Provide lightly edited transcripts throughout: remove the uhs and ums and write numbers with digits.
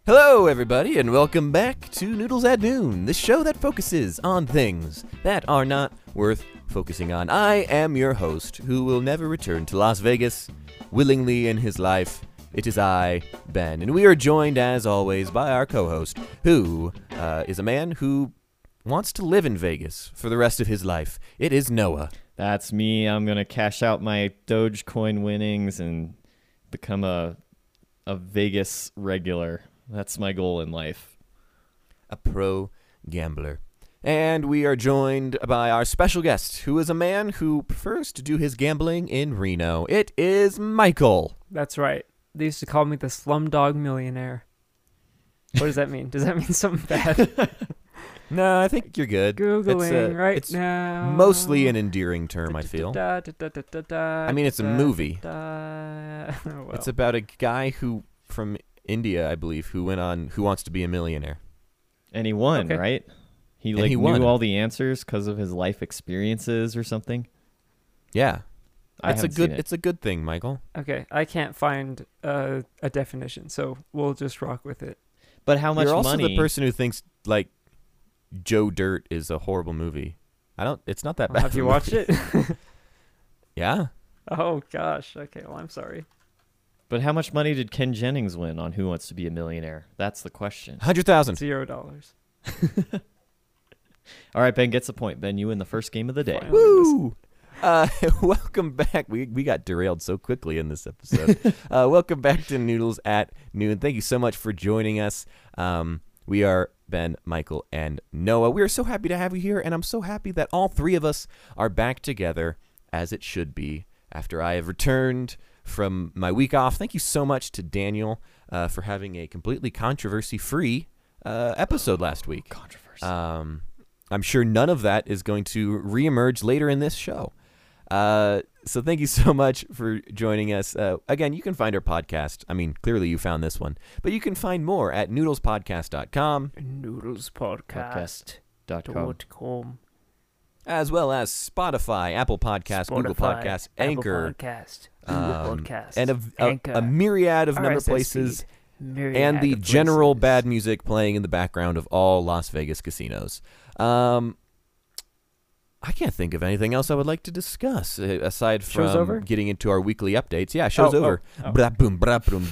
Hello, everybody, and welcome back to Noodles at Noon, the show that focuses on things that are not worth focusing on. I am your host, who will never return to Las Vegas willingly in his life. It is I, Ben, and we are joined, as always, by our co-host, who is a man who wants to live in Vegas for the rest of his life. It is Noah. That's me. I'm going to cash out my Dogecoin winnings and become a Vegas regular. That's my goal in life. A pro gambler. And we are joined by our special guest, who is a man who prefers to do his gambling in Reno. It is Michael. That's right. They used to call me the Slumdog Millionaire. What does that mean? Does that mean something bad? No, I think you're good. Googling it's now. Mostly an endearing term, I feel. I mean, it's a movie. Well. It's about a guy who from India, I believe, who went on Who Wants to Be a Millionaire. And he won, Okay. right? He he knew won. all the answers because of his life experiences or something. Yeah. I It's haven't seen it. It's a good thing, Michael. Okay, I can't find a definition, so we'll just rock with it. But how much You're also money? the person who thinks like Joe Dirt is a horrible movie. It's not that bad. Have of a you watched movie. it? Yeah. Oh, gosh. Okay, well, I'm sorry. But how much money did Ken Jennings win on Who Wants to Be a Millionaire? That's the question. 100,000. $0. All right, Ben gets a point. Ben, you win the first game of the day. Fine. Woo! Welcome back. We got derailed so quickly in this episode. Welcome back to Noodles at Noon. Thank you so much for joining us. We are Ben, Michael, and Noah. We are so happy to have you here, and I'm so happy that all three of us are back together, as it should be, after I have returned from my week off. Thank you so much to Daniel for having a completely controversy-free episode last week. Controversy. I'm sure none of that is going to reemerge later in this show. So thank you so much for joining us. Again, you can find our podcast. I mean, clearly you found this one. But you can find more at noodlespodcast.com. Noodlespodcast.com. As well as Spotify, Apple Podcasts, Google Podcasts, Anchor. And a myriad of number places. And the general bad music playing in the background of all Las Vegas casinos. I can't think of anything else I would like to discuss aside Show's over? from getting into our weekly updates. Yeah, show's over. Oh. Bra boom, bra boom,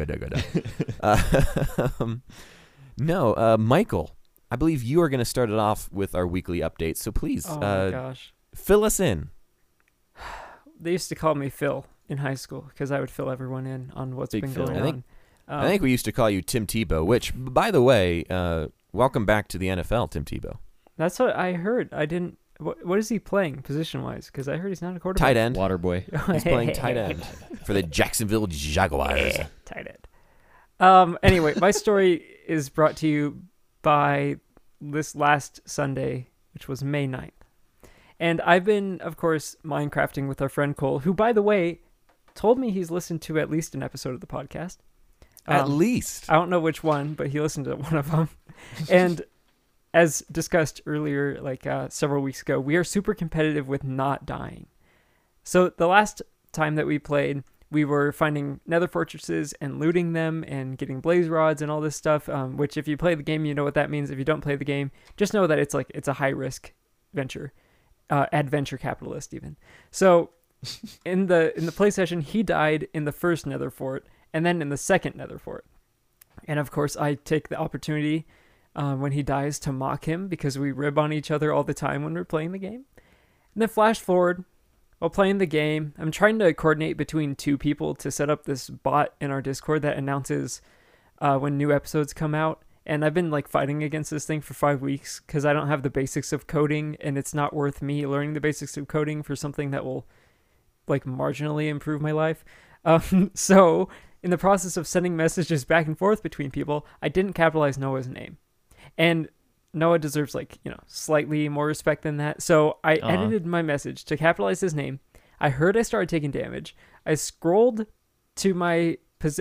No, Michael, I believe you are going to start it off with our weekly updates. So please, Oh, my gosh. fill us in. They used to call me Phil in high school because I would fill everyone in on what's Big been Phil. going I think- on. I think we used to call you Tim Tebow, which, by the way, welcome back to the NFL, Tim Tebow. That's what I heard. I didn't. What is he playing position-wise? Because I heard he's not a quarterback. Tight end. Waterboy. He's playing tight end for the Jacksonville Jaguars. Tight end. Anyway, my story is brought to you by this last Sunday, which was May 9th. And I've been, of course, Minecrafting with our friend Cole, who, by the way, told me he's listened to at least an episode of the podcast. At least. I don't know which one, but he listened to one of them. And as discussed earlier, several weeks ago, we are super competitive with not dying. So the last time that we played, we were finding nether fortresses and looting them and getting blaze rods and all this stuff, which if you play the game, you know what that means. If you don't play the game, just know that it's a high-risk venture, adventure capitalist even. So in the play session, he died in the first nether fort and then in the second nether fort. And of course, I take the opportunity when he dies to mock him because we rib on each other all the time when we're playing the game. And then flash forward, while playing the game, I'm trying to coordinate between two people to set up this bot in our Discord that announces when new episodes come out. And I've been fighting against this thing for 5 weeks because I don't have the basics of coding, and it's not worth me learning the basics of coding for something that will marginally improve my life. So in the process of sending messages back and forth between people, I didn't capitalize Noah's name. And Noah deserves slightly more respect than that. So I edited my message to capitalize his name. I heard I started taking damage. I scrolled to my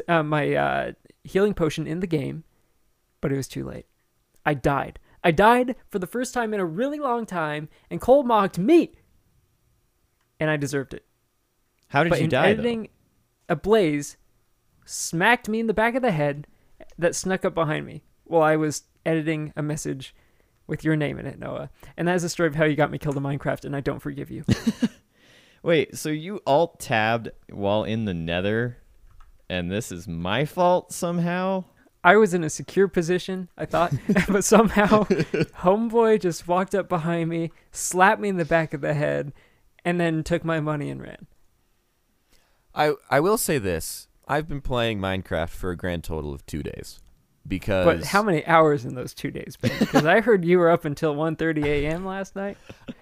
healing potion in the game, but it was too late. I died. I died for the first time in a really long time, and Cole mocked me. And I deserved it. How did But you in die, editing, a blaze smacked me in the back of the head. that snuck up behind me while I was editing a message with your name in it, Noah. And that is the story of how you got me killed in Minecraft, and I don't forgive you. Wait, so you alt-tabbed while in the nether, and this is my fault somehow? I was in a secure position, I thought, but somehow homeboy just walked up behind me, slapped me in the back of the head, and then took my money and ran. I will say this. I've been playing Minecraft for a grand total of 2 days. Because But how many hours in those 2 days, Ben? Because I heard you were up until 1:30 a.m. last night.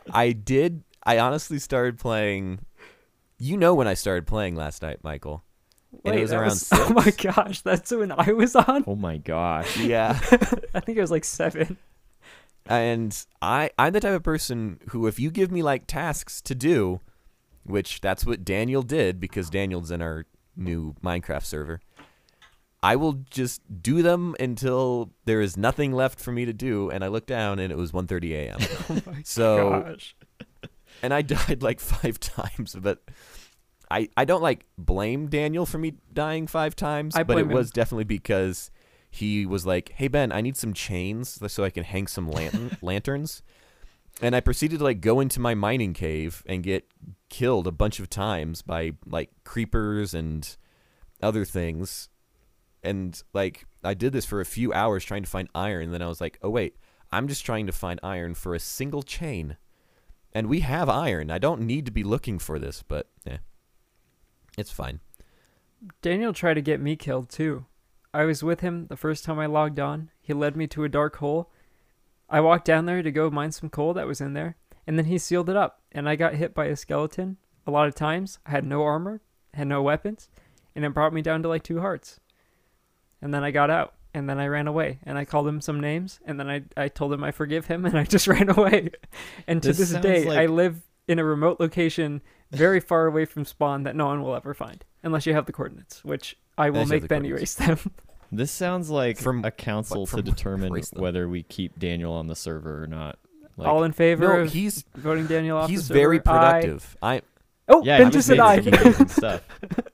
I honestly started playing. You know when I started playing last night, Michael. And it was that around 6. Oh my gosh, that's when I was on? Oh my gosh. Yeah. I think it was like 7. And I'm the type of person who, if you give me like tasks to do, which that's what Daniel did because Daniel's in our new Minecraft server, I will just do them until there is nothing left for me to do. And I looked down and it was 1:30 a.m. Oh my So, gosh. and I died like 5 times, but I don't like blame Daniel for me dying 5 times, I but it blame was him. definitely because he was like, "Hey Ben, I need some chains so I can hang some lanterns." And I proceeded to like go into my mining cave and get killed a bunch of times by like creepers and other things. And like I did this for a few hours trying to find iron, and then I was like, "Oh wait, I'm just trying to find iron for a single chain." And we have iron. I don't need to be looking for this, but it's fine. Daniel tried to get me killed too. I was with him the first time I logged on. He led me to a dark hole. I walked down there to go mine some coal that was in there, and then he sealed it up, and I got hit by a skeleton a lot of times. I had no armor, had no weapons, and it brought me down to like 2 hearts. And then I got out, and then I ran away, and I called him some names, and then I told him I forgive him, and I just ran away. And to This this sounds day, I like- live in a remote location very far away from spawn that no one will ever find, unless you have the coordinates, which I will Unless you have make the Ben coordinates. erase them. This sounds like From- a council from to determine erase them. whether we keep Daniel on the server or not. Like, All in favor No, of he's voting Daniel off he's the very server? Aye. productive. Oh, yeah, Ben he just made said aye. videos and stuff.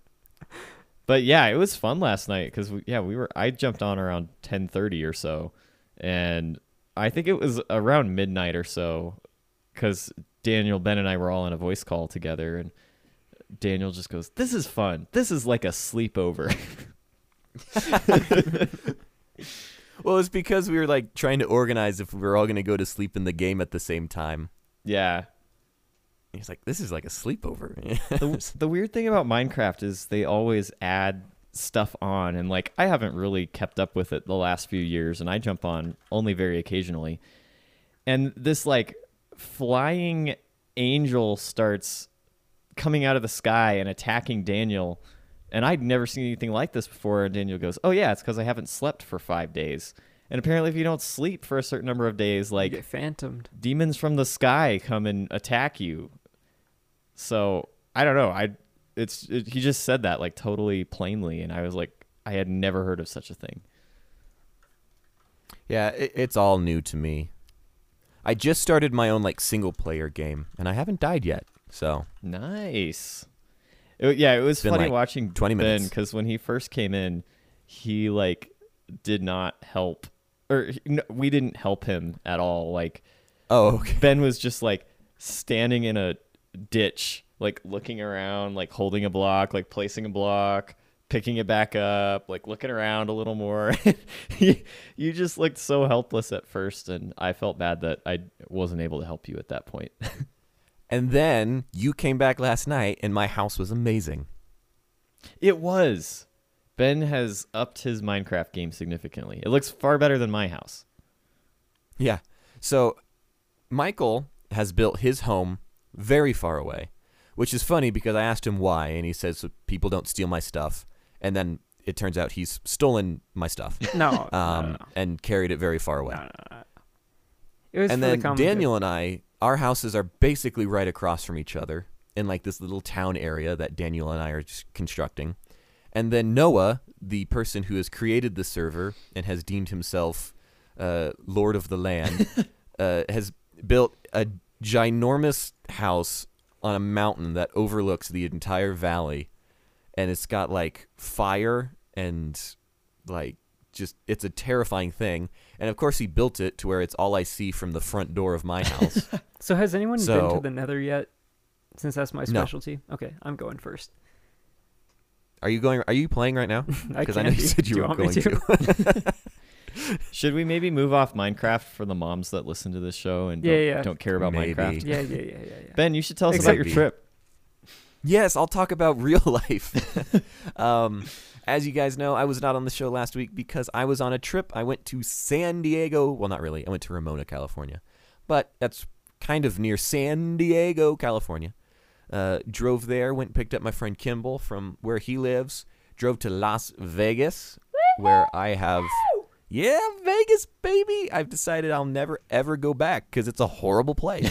But yeah, it was fun last night because I jumped on around 10:30 or so, and I think it was around midnight or so because Daniel, Ben, and I were all in a voice call together, and Daniel just goes, "This is fun. This is like a sleepover." Well, it's because we were like trying to organize if we were all going to go to sleep in the game at the same time. Yeah. He's like, "This is like a sleepover." The weird thing about Minecraft is they always add stuff on, and like I haven't really kept up with it the last few years, and I jump on only very occasionally. And this like flying angel starts coming out of the sky and attacking Daniel, and I'd never seen anything like this before. And Daniel goes, "Oh yeah, it's because I haven't slept for 5 days." And apparently, if you don't sleep for a certain number of days, You like get phantomed. demons from the sky come and attack you. So I don't know. He just said that like totally plainly, and I was like, I had never heard of such a thing. Yeah, it's all new to me. I just started my own like single player game, and I haven't died yet. So Nice. It was been funny like watching 20 Ben minutes. because when he first came in, he like did not help, or no, we didn't help him at all. Like okay. Ben was just like standing in a ditch, like looking around, like holding a block, like placing a block, picking it back up, like looking around a little more. You just looked so helpless at first, and I felt bad that I wasn't able to help you at that point. And then you came back last night, and my house was amazing. It was. Ben has upped his Minecraft game significantly. It looks far better than my house. Yeah. So Michael has built his home very far away, which is funny because I asked him why, and he says so people don't steal my stuff. And then it turns out he's stolen my stuff No, and carried it very far away. no. It was And for the then common Daniel and I, our houses are basically right across from each other in like this little town area that Daniel and I are just constructing. And then Noah, the person who has created the server and has deemed himself Lord of the Land, has built a ginormous house on a mountain that overlooks the entire valley. And it's got like fire and like it's a terrifying thing. And of course he built it to where it's all I see from the front door of my house. So has anyone been So- to the Nether yet? Since that's my No. specialty. Okay, I'm going first. Are you playing right now? Because I know can you be. said Do you were want me going to. Should we maybe move off Minecraft for the moms that listen to this show and Yeah. don't care about Maybe. Minecraft? Yeah. Ben, you should tell us Exactly. about your trip. Yes, I'll talk about real life. As you guys know, I was not on the show last week because I was on a trip. I went to San Diego. Well, not really. I went to Ramona, California. But that's kind of near San Diego, California. Drove there, went and picked up my friend Kimball from where he lives. Drove to Las Vegas, where I have... Yeah, Vegas, baby! I've decided I'll never, ever go back because it's a horrible place.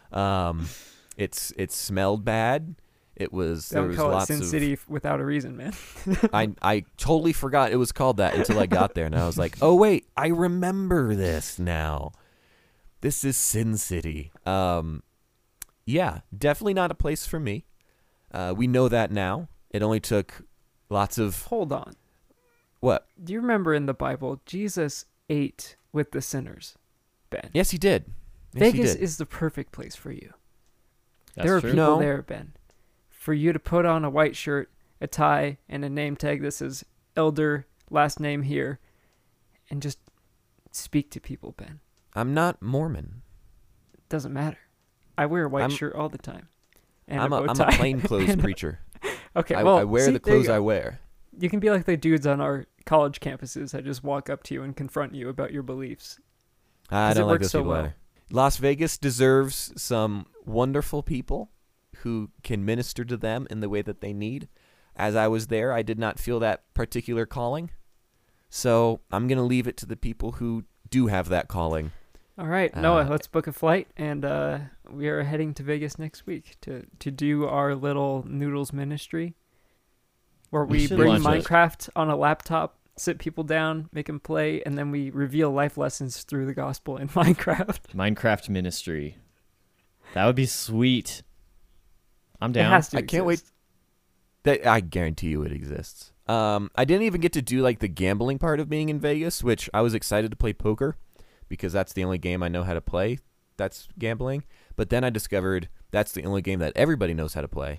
It smelled bad. It was... There Don't was call it lots Sin of... City without a reason, man. I totally forgot it was called that until I got there, and I was like, oh wait, I remember this now. This is Sin City. Yeah, definitely not a place for me. We know that now. It only took lots of Hold on. what? Do you remember in the Bible, Jesus ate with the sinners, Ben? Yes, he did. Yes, he Vegas did. is the perfect place for you. That's there are true. people No. there, Ben, for you to put on a white shirt, a tie, and a name tag that says Elder, last name here, and just speak to people, Ben. I'm not Mormon. Doesn't matter. I wear a white I'm- shirt all the time. And I'm a a bow tie. plainclothes preacher. Okay, I, well, I wear see, the there you clothes go. I wear. You can be like the dudes on our college campuses that just walk up to you and confront you about your beliefs. I 'Cause it don't like works those so people well. either. Las Vegas deserves some wonderful people who can minister to them in the way that they need. As I was there, I did not feel that particular calling. So I'm going to leave it to the people who do have that calling. All right, Noah, Uh, let's book a flight, and we are heading to Vegas next week to do our little Noodles ministry, where We we should bring launch it. Minecraft on a laptop, sit people down, make them play, and then we reveal life lessons through the gospel in Minecraft. Minecraft ministry. That would be sweet. I'm It down. has to I can't wait. exist. That I guarantee you it exists. I didn't even get to do like the gambling part of being in Vegas, which I was excited to play poker because that's the only game I know how to play. That's gambling. But then I discovered that's the only game that everybody knows how to play.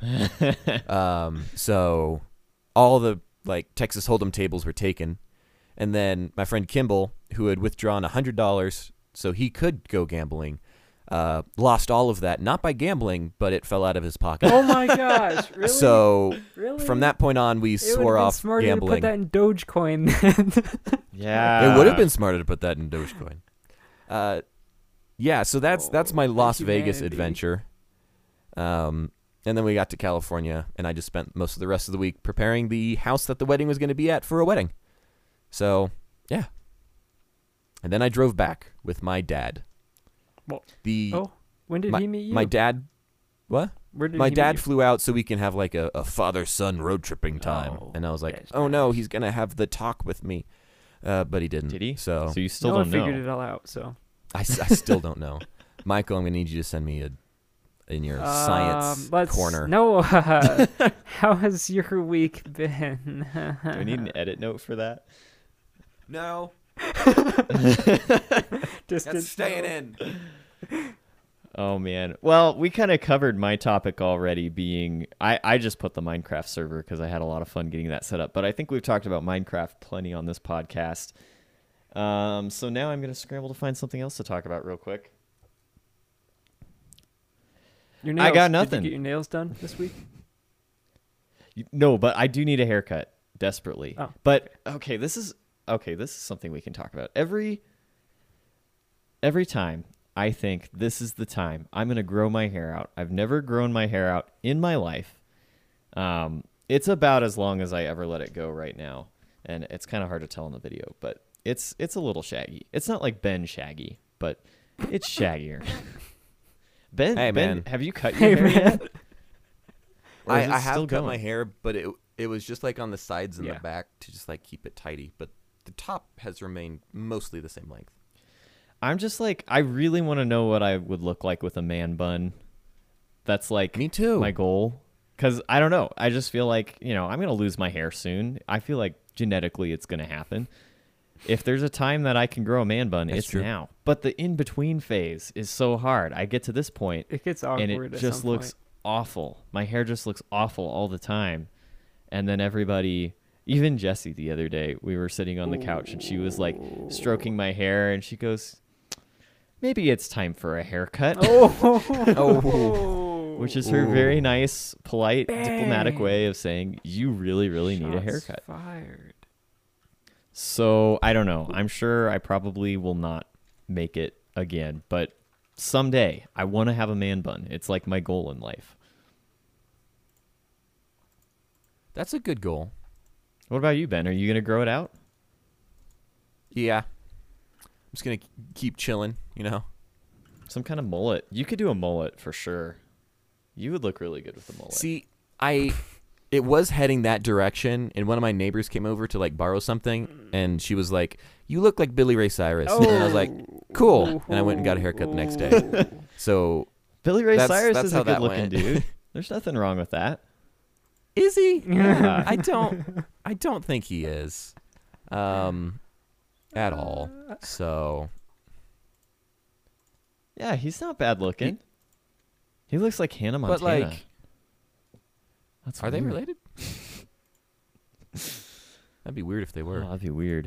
So all the like Texas Hold'em tables were taken, and then my friend Kimball, who had withdrawn $100 so he could go gambling, lost all of that, not by gambling, but it fell out of his pocket. Oh my gosh! Really? So really? from that point on, we it would've swore been off smarter to put gambling. that in Dogecoin. Then. Yeah. It would have been smarter to put that in Dogecoin. Yeah, so that's my Oh, Las Vegas humanity. adventure. And then we got to California, and I just spent most of the rest of the week preparing the house that the wedding was going to be at for a wedding. So, yeah. And then I drove back with my dad. Well, The oh, when did he meet you? my dad, what? Where did My he meet dad you? flew out so we can have like a father-son road tripping time. Oh, And I was like, that's oh no, nice. he's going to have the talk with me. But he didn't. Did he? So, So you still Noah don't know. figured it all out. So I still don't know. Michael, I'm going to need you to send me in your science corner. No, how has your week been? Do we need an edit note for that? No, Distant staying no. in. Oh man. Well, we kind of covered my topic already being I just put the Minecraft server because I had a lot of fun getting that set up. But I think we've talked about Minecraft plenty on this podcast. So now I'm going to scramble to find something else to talk about real quick. Your I nails, got Did nothing. you get your nails done this week? No, but I do need a haircut desperately. Oh, but okay, this is something we can talk about. Every time I think this is the time I'm going to grow my hair out. I've never grown my hair out in my life. It's about as long as I ever let it go right now, and it's kind of hard to tell in the video, but it's a little shaggy. It's not like Ben shaggy, but it's shaggier. Ben, Hey, Ben, man. have you cut your hair yet? Or is it I still have cut going? my hair, but it was just like on the sides and Yeah. the back to just like keep it tidy. But the top has remained mostly the same length. I'm just like, I really want to know what I would look like with a man bun. That's like Me too. my goal. Because I don't know. I just feel like, I'm going to lose my hair soon. I feel like genetically it's going to happen. If there's a time that I can grow a man bun, That's it's true. now. But the in-between phase is so hard. I get to this point, It gets awkward. and it at just some looks point. awful. My hair just looks awful all the time. And then everybody, even Jessie the other day, we were sitting on the couch, and she was like stroking my hair, and she goes, maybe it's time for a haircut. Oh. Which is her very nice, polite, diplomatic Bang. way of saying, you really, really need a Shots haircut. Fired. So I don't know. I'm sure I probably will not make it again, but someday I want to have a man bun. It's like my goal in life. That's a good goal. What about you, Ben? Are you going to grow it out? Yeah. I'm just going to keep chilling, you know? Some kind of mullet. You could do a mullet for sure. You would look really good with a mullet. See, it was heading that direction, and one of my neighbors came over to like borrow something, and she was like, "You look like Billy Ray Cyrus," and I was like, "Cool," and I went and got a haircut the next day. So, Billy Ray That's- Cyrus that's is how a that good-looking went. dude. There's nothing wrong with that. is he? Yeah. I don't think he is, at all. So, Yeah, he's not bad looking. He looks like Hannah Montana. but like, That's are they weird. related? That'd be weird if they Oh, were. that'd be weird.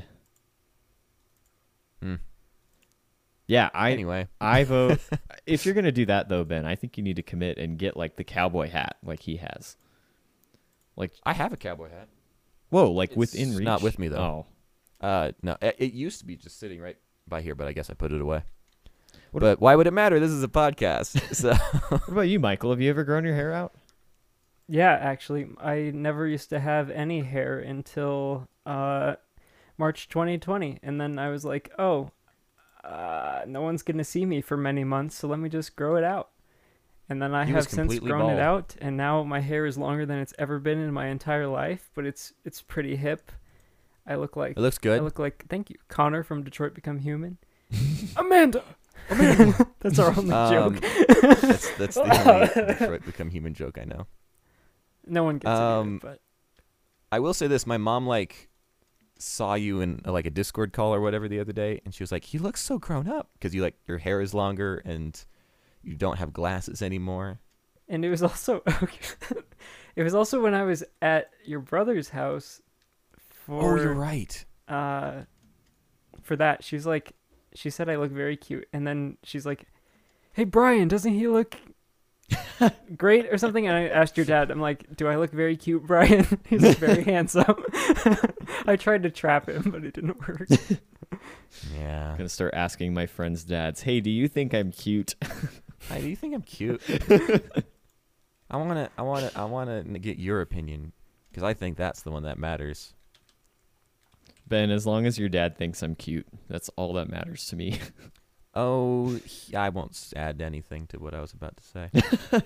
Hmm. Yeah, Anyway, I vote. If you're gonna do that though, Ben, I think you need to commit and get like the cowboy hat, like he has. Like, I have a cowboy hat. whoa, like It's within reach. not with me, though. Oh, No, it used to be just sitting right by here, but I guess I put it away. What- But why would it matter? This is a podcast. So what about you, Michael? Have you ever grown your hair out? Yeah, actually, I never used to have any hair until March 2020, and then I was like, oh, no one's gonna see me for many months, so let me just grow it out. And then I He was have since completely grown bald. it out, and now my hair is longer than it's ever been in my entire life. But it's pretty hip. I look like it looks good. thank you, Connor from Detroit Become Human. Amanda. That's our only joke. That's the only Detroit Become Human joke I know. No one gets it, um, but I will say this: my mom like saw you in like a Discord call or whatever the other day, and she was like, "He looks so grown up because your hair is longer and you don't have glasses anymore." and it was also it was also when I was at your brother's house for Oh, you're right. for that. She said I look very cute, and then she's like, "Hey Brian, doesn't he look great or something?" And I asked your dad, I'm like, "Do I look very cute, Brian?" He's very handsome. I tried to trap him, but it didn't work. Yeah. I'm gonna start asking my friends' dads, "Hey, do you think I'm cute?" Hi, do you think I'm cute? I wanna get your opinion because I think that's the one that matters. Ben, as long as your dad thinks I'm cute, that's all that matters to me. Oh, I won't add anything to what I was about to say.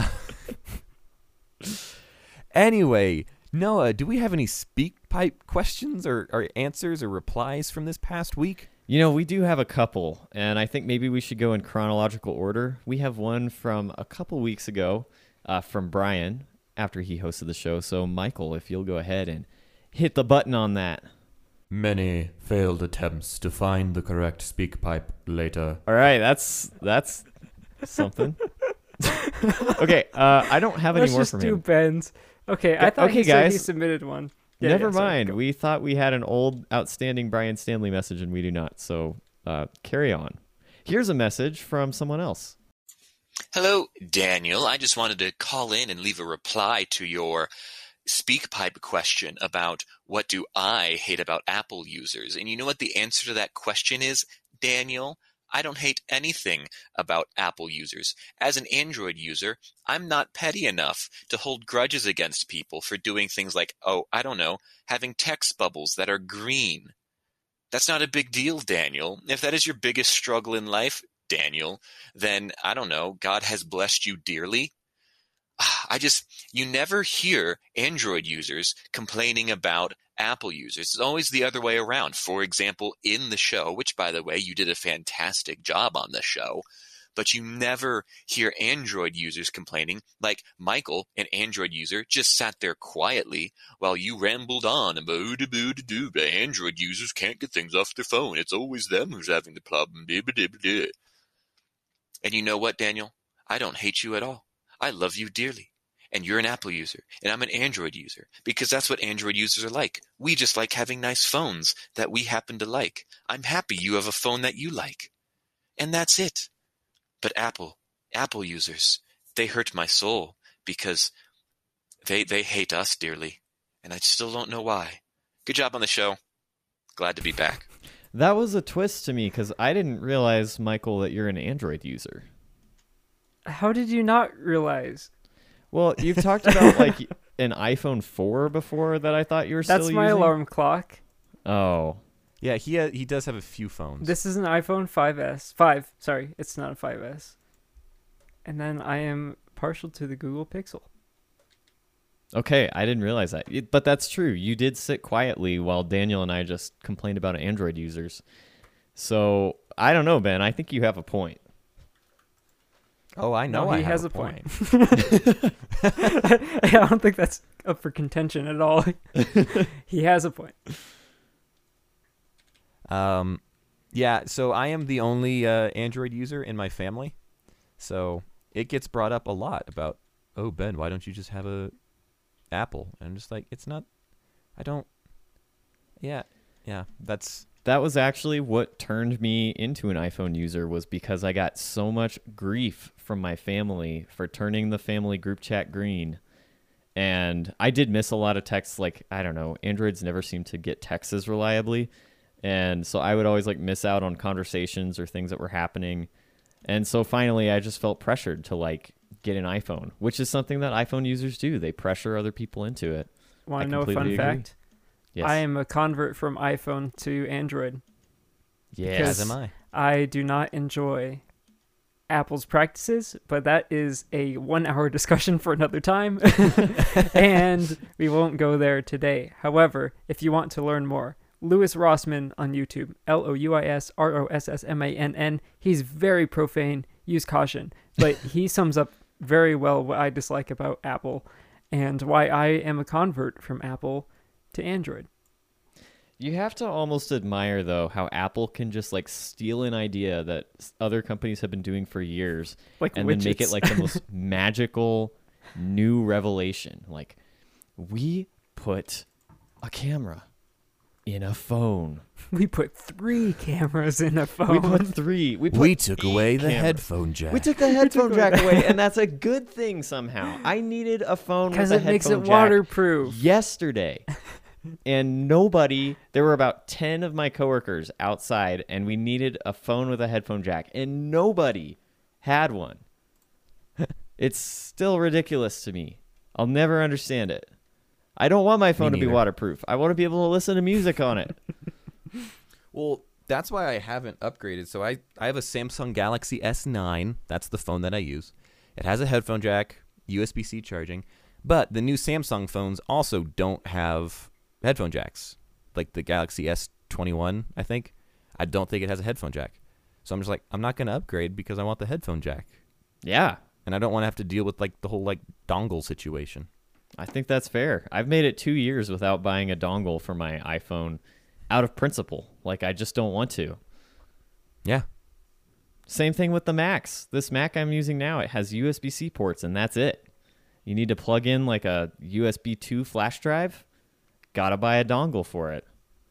Anyway, Noah, do we have any speak pipe questions or answers or replies from this past week? You know, we do have a couple, and I think maybe we should go in chronological order. We have one from a couple weeks ago from Brian after he hosted the show. So, Michael, if you'll go ahead and hit the button on that. Many failed attempts to find the correct speak pipe later. All right, that's something. Okay, I don't have any Let's more just from do him. Ben's. Okay, I thought okay, he said he guys. submitted one. Yeah, Never yeah, sorry, mind. go. We thought we had an old, outstanding Brian Stanley message, and we do not. So carry on. Here's a message from someone else. Hello, Daniel. I just wanted to call in and leave a reply to your SpeakPipe question about what do I hate about Apple users. And you know what the answer to that question is, Daniel? I don't hate anything about Apple users. As an Android user, I'm not petty enough to hold grudges against people for doing things like, oh, I don't know, having text bubbles that are green. That's not a big deal, Daniel. If that is your biggest struggle in life, Daniel, then, I don't know, God has blessed you dearly. You never hear Android users complaining about Apple users. It's always the other way around. For example, in the show, which, by the way, you did a fantastic job on the show, but you never hear Android users complaining, like Michael, an Android user, just sat there quietly while you rambled on about the Android users can't get things off their phone. It's always them who's having the problem. And you know what, Daniel? I don't hate you at all. I love you dearly. And you're an Apple user, and I'm an Android user, because that's what Android users are like. We just like having nice phones that we happen to like. I'm happy you have a phone that you like. And that's it. But Apple users, they hurt my soul because they hate us dearly, and I still don't know why. Good job on the show. Glad to be back. That was a twist to me because I didn't realize, Michael, that you're an Android user. How did you not realize? Well, you've talked about like an iPhone 4 before that I thought you were still That's using. my alarm clock. Oh. Yeah, he does have a few phones. This is an iPhone 5S. 5, sorry, it's not a 5S. And then I am partial to the Google Pixel. Okay, I didn't realize that. But that's true. You did sit quietly while Daniel and I just complained about Android users. So, I don't know, Ben. I think you have a point. Oh, I know. No, he I has have a point. point. I don't think that's up for contention at all. He has a point. Yeah, so I am the only Android user in my family. So it gets brought up a lot about, oh, Ben, why don't you just have a Apple? And I'm just like, it's not, I don't, yeah, That was actually what turned me into an iPhone user, was because I got so much grief from my family for turning the family group chat green. And I did miss a lot of texts. Like, I don't know, Androids never seem to get texts as reliably. And so I would always like miss out on conversations or things that were happening. And so finally I just felt pressured to like get an iPhone, which is something that iPhone users do. They pressure other people into it. Want to know a fun completely agree. fact? Yes. I am a convert from iPhone to Android. Yes. as am I. I do not enjoy Apple's practices, but that is a 1-hour discussion for another time, and we won't go there today. However, if you want to learn more, Louis Rossmann on YouTube, LouisRossmann. He's very profane. Use caution, but he sums up very well what I dislike about Apple and why I am a convert from Apple to Android. You have to almost admire, though, how Apple can just like steal an idea that other companies have been doing for years, Like and then make it widgets. like the most magical new revelation. Like, we put a camera in a phone. We put 3 cameras in a phone. We put 3. We took away the camera. headphone jack. We took the headphone jack away, and that's a good thing somehow. I needed a phone with because a it makes it headphone jack waterproof. yesterday. And there were about 10 of my coworkers outside, and we needed a phone with a headphone jack, and nobody had one. It's still ridiculous to me. I'll never understand it. I don't want my phone to be neither. waterproof. I want to be able to listen to music on it. Well, that's why I haven't upgraded. So I have a Samsung Galaxy S9. That's the phone that I use. It has a headphone jack, USB-C charging, but the new Samsung phones also don't have headphone jacks. Like the Galaxy S21, I think. I don't think it has a headphone jack. So I'm just like, I'm not going to upgrade because I want the headphone jack. Yeah, And I don't want to have to deal with like the whole like dongle situation. I think that's fair. I've made it 2 years without buying a dongle for my iPhone out of principle. Like, I just don't want to. Yeah. Same thing with the Macs. This Mac I'm using now, it has USB-C ports, and that's it. You need to plug in like a USB 2 flash drive. Gotta buy a dongle for it.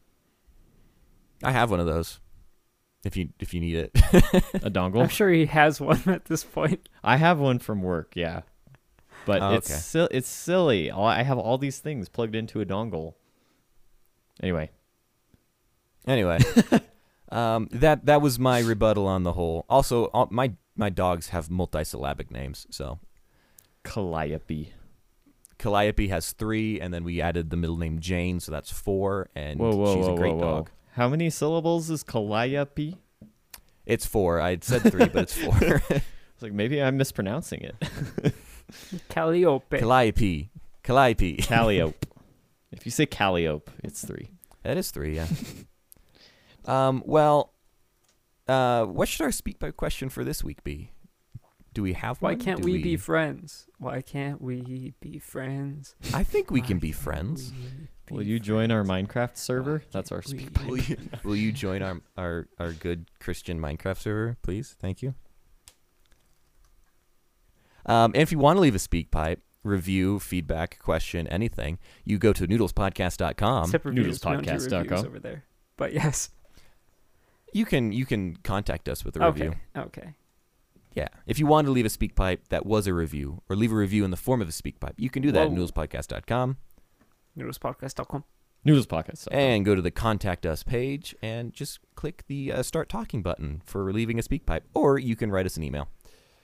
I have one of those. If you need it. A dongle? I'm sure he has one at this point. I have one from work, yeah. But Oh, it's silly. I have all these things plugged into a dongle. Anyway. That was my rebuttal on the whole. Also, my dogs have multisyllabic names, so Calliope. Calliope has 3, and then we added the middle name Jane, so that's 4, and she's a great dog. How many syllables is Calliope? It's 4. I said 3, but it's 4. It's like, maybe I'm mispronouncing it. Calliope. Calliope. Calliope. If you say Calliope, it's 3. That is 3, yeah. What should our speak pipe question for this week be? Do we have Why one? can't Do we be friends? Why can't we be friends? I think we Why can be can't friends. we be Will you join our friends? Minecraft server? Why That's our can't we speak pipe. Will you join our good Christian Minecraft server, please? Thank you. And if you want to leave a speak pipe, review, feedback, question, anything, you go to noodlespodcast.com. Except reviews. We don't do Noodlespodcast.com. reviews over there. But yes. You can contact us with a review. Okay. Yeah. If you want to leave a speak pipe that was a review, or leave a review in the form of a speak pipe, you can do that at Whoa. noodlespodcast.com. Noodlespodcast.com. Noodles Podcast. And go to the Contact Us page and just click the Start Talking button for leaving a speak pipe. Or you can write us an email.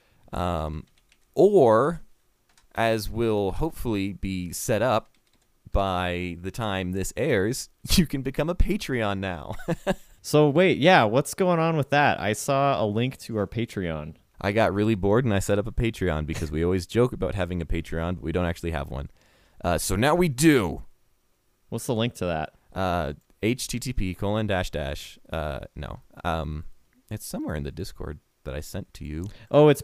Or, as will hopefully be set up by the time this airs, you can become a Patreon now. So wait, yeah, what's going on with that? I saw a link to our Patreon. I got really bored and I set up a Patreon because we always joke about having a Patreon, but we don't actually have one. So now we do. What's the link to that? http:// it's somewhere in the Discord that I sent to you. Oh, it's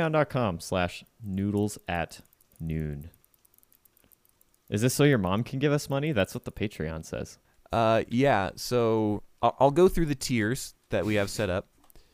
patreon.com/noodles@noon. Is this so your mom can give us money? That's what the Patreon says. Yeah, so I'll go through the tiers that we have set up.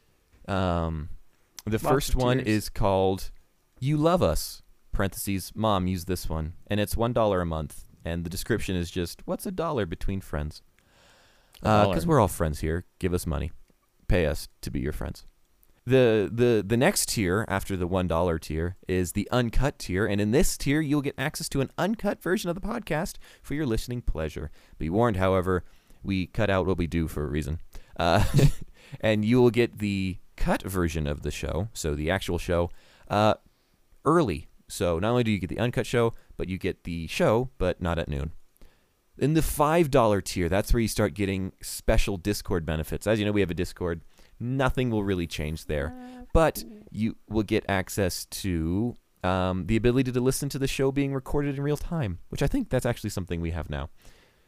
The first of one tiers. is called You Love Us, parentheses, Mom, use this one. And it's $1 a month. And the description is just, what's $1 between friends? Because we're all friends here. Give us money. Pay us to be your friends. The next tier after the $1 tier is the uncut tier, and in this tier you'll get access to an uncut version of the podcast for your listening pleasure. Be warned, however, we cut out what we do for a reason, and you will get the cut version of the show, so the actual show, early. So not only do you get the uncut show, but you get the show, but not at noon. In the $5 tier, that's where you start getting special Discord benefits. As you know, we have a Discord. Nothing will really change there. But you will get access to the ability to listen to the show being recorded in real time, which I think that's actually something we have now.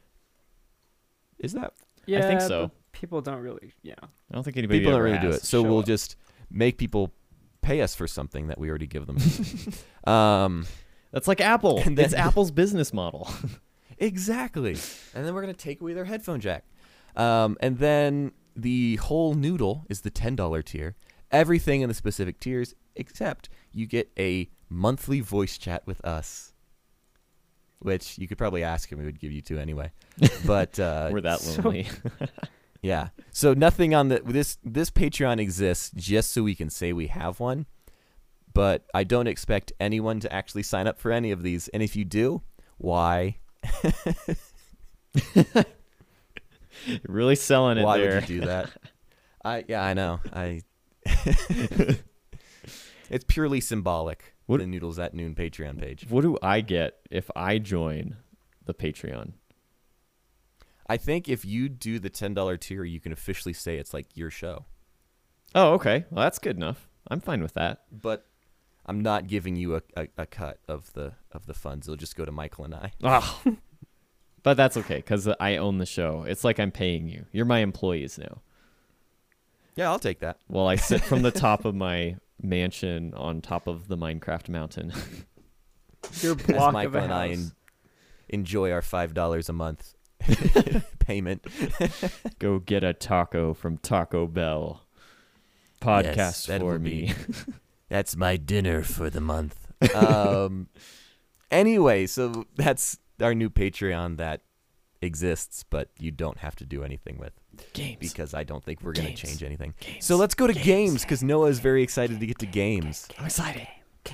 Is that? Yeah, think so. but people don't really, I don't think anybody People don't ever really do asked it. So to show we'll up. just make people pay us for something that we already give them. That's like Apple. And then- It's Apple's business model. Exactly. And then we're going to take away their headphone jack. And then the whole noodle is the $10 tier. Everything in the specific tiers, except you get a monthly voice chat with us, which you could probably ask and we would give you to anyway. But We're that lonely. yeah. So nothing on this Patreon exists just so we can say we have one. But I don't expect anyone to actually sign up for any of these. And if you do, why? Really selling it Why there. would you do that? I know. It's purely symbolic. What- The Noodles at Noon Patreon page. What do I get if I join the Patreon? I think if you do the $10 tier, you can officially say it's like your show. Oh, okay. Well, that's good enough. I'm fine with that. But I'm not giving you a cut of the funds. It'll just go to Michael and I. Oh. But that's okay because I own the show. It's like I'm paying you. You're my employees now. Yeah, I'll take that. Well, I sit from the top of my mansion on top of the Minecraft mountain. Your As block of Michael a and I house. enjoy our $5 a month payment. Go get a taco from Taco Bell. Podcast Yes, that for will me. That's my dinner for the month. Anyway, so that's our new Patreon that exists, but you don't have to do anything with Games. because I don't think we're going to Games. change anything. Games. So let's go to games because Noah is very excited to get to games. I'm excited. Game.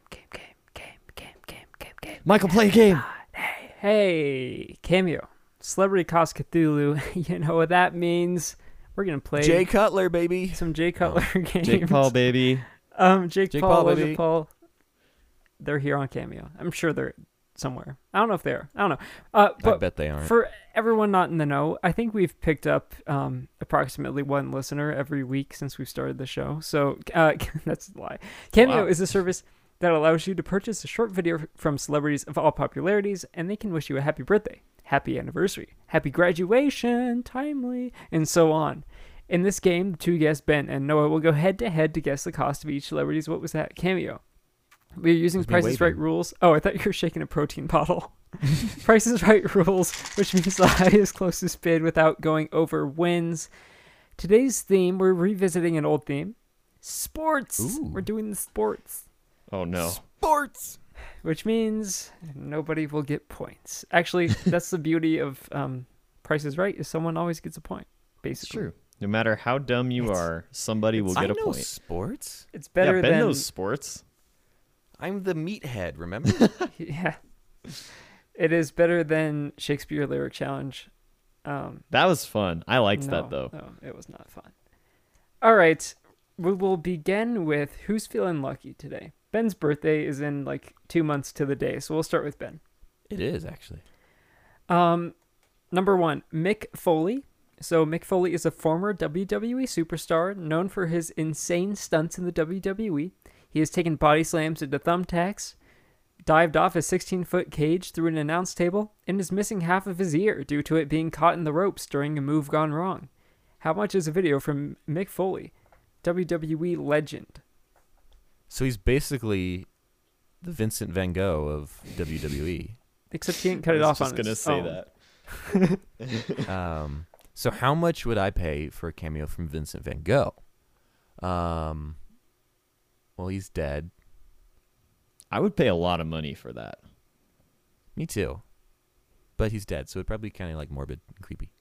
Michael, play a game. Hey, Cameo. Celebrity Cost Cthulhu. You know what that means. We're going to play Jay Cutler, baby. some Jay Cutler games. Jake Paul, baby. Jake Jake Paul, Paul, Logan baby. Paul. They're here on Cameo. I'm sure they're somewhere. I don't know if they are. I don't know. I But bet they aren't. for everyone not in the know, I think we've picked up approximately one listener every week since we've started the show. So that's a lie. Cameo Wow. is a service that allows you to purchase a short video from celebrities of all popularities, and they can wish you a happy birthday, happy anniversary, happy graduation, timely, and so on. In this game, the two guests, Ben and Noah, will go head-to-head to guess the cost of each celebrity's what was that cameo. We're using Who's me Price is Right waving? rules. Oh, I thought you were shaking a protein bottle. Price is Right rules, which means the highest closest bid without going over wins. Today's theme, we're revisiting an old theme. Sports. Ooh. We're doing the sports, Oh no. Sports. which means nobody will get points. Actually, that's the beauty of Price is Right, is someone always gets a point, It's basically. true. No matter how dumb you are, somebody will I get a know point. sports. It's better yeah, Ben than... knows sports. I'm the meathead, remember? Yeah. It is better than Shakespeare Lyric Challenge. That was fun. I liked No, that though. No, it was not fun. All right. We will begin with who's feeling lucky today. Ben's birthday is in like 2 months to the day, so we'll start with Ben. It is, actually. Number 1, Mick Foley. So Mick Foley is a former WWE superstar known for his insane stunts in the WWE. He has taken body slams into thumbtacks, dived off a 16-foot cage through an announce table, and is missing half of his ear due to it being caught in the ropes during a move gone wrong. How much is a video from Mick Foley, WWE legend? So he's basically the Vincent Van Gogh of WWE. Except he didn't cut it I off was on just his gonna say own. that. So how much would I pay for a cameo from Vincent Van Gogh? Well, he's dead. I would pay a lot of money for that. Me too. But he's dead, so it'd probably be kind of like morbid and creepy.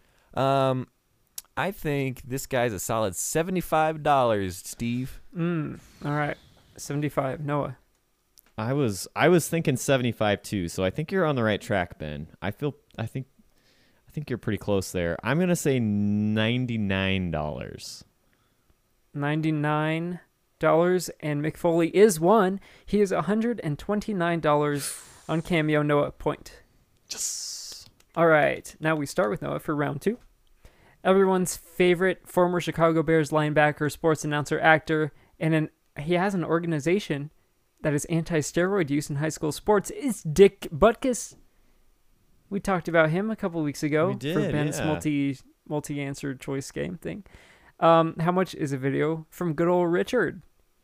I think this guy's a solid $75, Steve. All right. 75. Noah. I was thinking 75 too, so I think you're on the right track, Ben. I think you're pretty close there. I'm gonna say $99. $99, and Mick Foley is one. He is $129 on Cameo. Noah, point. Just All right, now we start with Noah for round 2. Everyone's favorite former Chicago Bears linebacker, sports announcer, actor, and he has an organization that is anti-steroid use in high school sports. Is Dick Butkus. We talked about him a couple weeks ago We did, for Ben's yeah. multi-answer choice game thing. How much is a video from good old Richard?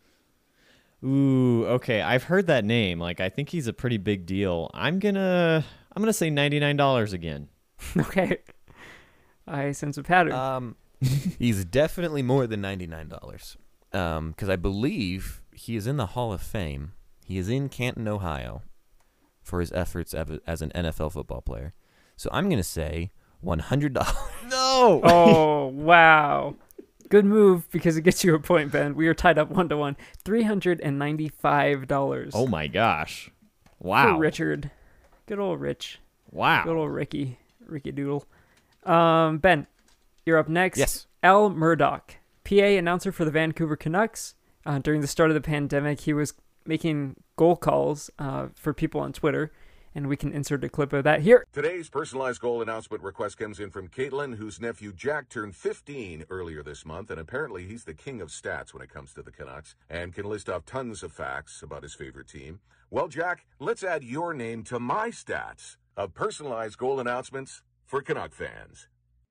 Ooh, okay. I've heard that name. Like, I think he's a pretty big deal. I'm gonna say $99 again. Okay. I sense a pattern. He's definitely more than $99. Because I believe he is in the Hall of Fame. He is in Canton, Ohio, for his efforts as an NFL football player. So I'm going to say $100. No. Oh, wow. Good move because it gets you a point, Ben. We are tied up 1-1. $395. Oh my gosh. For Wow. Richard. Good old Rich. Wow. Good old Ricky Doodle. Ben, you're up next. Yes. Al Murdoch, PA announcer for the Vancouver Canucks. During the start of the pandemic, he was making goal calls for people on Twitter, and we can insert a clip of that here. Today's personalized goal announcement request comes in from Caitlin, whose nephew Jack turned 15 earlier this month, and apparently he's the king of stats when it comes to the Canucks and can list off tons of facts about his favorite team. Well, Jack, let's add your name to my stats of personalized goal announcements for Canuck fans.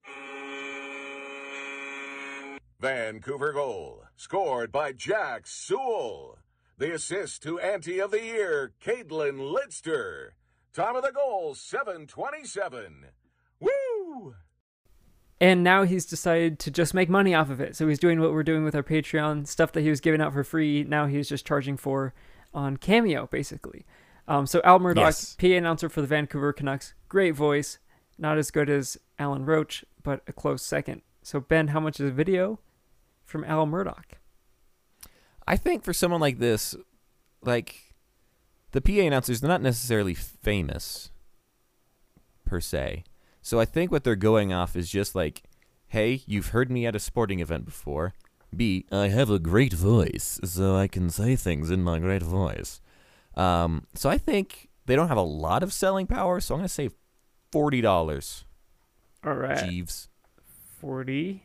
Vancouver goal, scored by Jack Sewell. The assist to Auntie of the Year, Caitlin Lidster. Time of the goal, 7:27. Woo! And now he's decided to just make money off of it. So he's doing what we're doing with our Patreon, stuff that he was giving out for free. Now he's just charging for on Cameo, basically. So Al Murdoch, Yes. PA announcer for the Vancouver Canucks. Great voice. Not as good as Alan Roach, but a close second. So Ben, how much is a video from Al Murdoch? I think for someone like this, like the PA announcers, they're not necessarily famous per se. So I think what they're going off is just like, hey, you've heard me at a sporting event before. B, I have a great voice, so I can say things in my great voice. So I think they don't have a lot of selling power, so I'm going to say $40. All right. Jeeves. 40.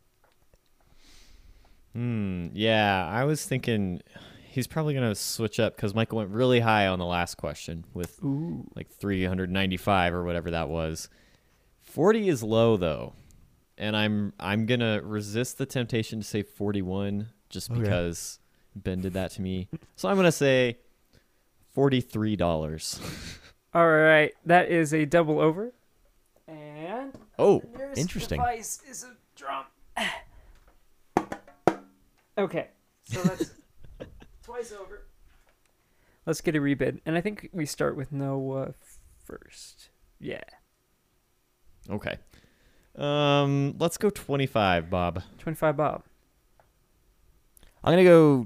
Yeah, I was thinking he's probably going to switch up because Michael went really high on the last question with like 395 or whatever that was. 40 is low, though. and I'm gonna resist the temptation to say 41 just Okay. because Ben did that to me. So I'm gonna say $43. All right, that is a double over. And Oh, the nearest interesting. device is a drum. Okay, so that's twice over. Let's get a rebid, and I think we start with Noah first. Yeah, okay. Let's go 25, Bob. 25 Bob. I'm gonna go.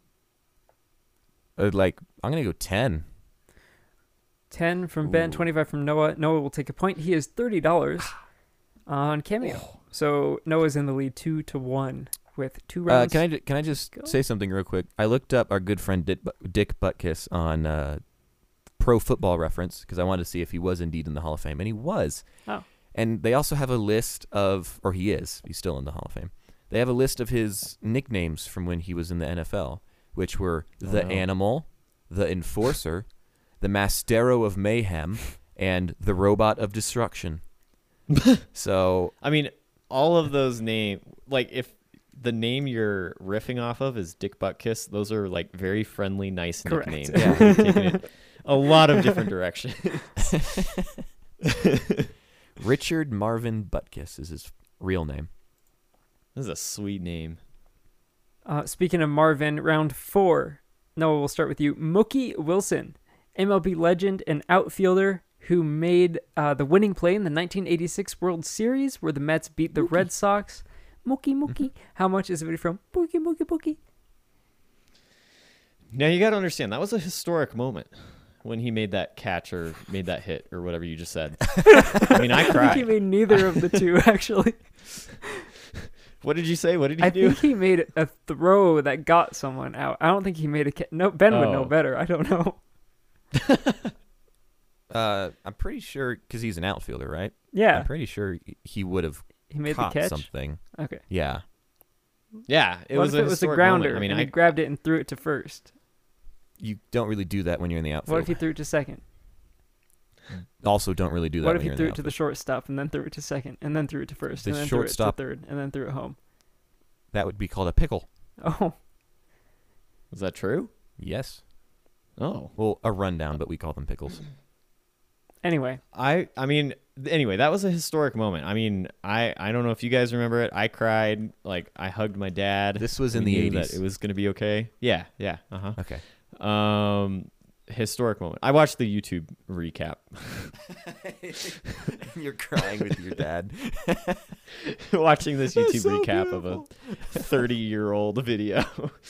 I'm gonna go 10. 10 from Ben, Ooh. 25 from Noah. Noah will take a point. He is $30 on Cameo. So Noah's in the lead 2-1 with 2 rounds. Can I just Go. say something real quick? I looked up our good friend Dick Butkus on Pro Football Reference because I wanted to see if he was indeed in the Hall of Fame, and he was. Oh. And they also have a list of, or he is, he's still in the Hall of Fame. They have a list of his nicknames from when he was in the NFL, which were the no. Animal, the Enforcer, the Mastero of Mayhem, and the Robot of Destruction. So I mean, all of those names, like if the name you're riffing off of is Dick Butkus, those are like very friendly, nice Correct. nicknames. Yeah. You're taking it a lot of different directions. Richard Marvin Butkus is his real name. This is a sweet name. Speaking of Marvin, round 4. Noah, we'll start with you. Mookie Wilson, MLB legend and outfielder who made the winning play in the 1986 World Series where the Mets beat the Red Sox. Mookie. How much is it from? Mookie. Now you got to understand that was a historic moment when he made that catch or made that hit or whatever you just said. I mean, I I think he cried. made neither of the two, actually. What did you say? What did he I do? think he made a throw that got someone out. I don't think he made a no. Ben would know Oh. better. I don't know. I'm pretty sure because he's an outfielder, right? Yeah, I'm pretty sure he would have he made the caught catch. something. Okay. Yeah. Yeah, it What was if a it was a historic grounder moment. I mean, and he grabbed it and threw it to first? You don't really do that when you're in the outfield. What if he threw it to second? Also, don't really do that What when if he you're threw in it the to the shortstop and then threw it to second and then threw it to first The and then threw it to shortstop- third and then threw it home? That would be called a pickle. Oh, is that true? Yes. Oh, Well, a rundown, but we call them pickles. anyway, I mean, anyway, that was a historic moment. I mean, I don't know if you guys remember it. I cried, like I hugged my dad. This was in We the knew 80s. that it was going to be okay. Yeah. Uh-huh. Okay. Historic moment. I watched the YouTube recap. You're crying with your dad. Watching this That's YouTube so recap beautiful. of a 30-year-old video.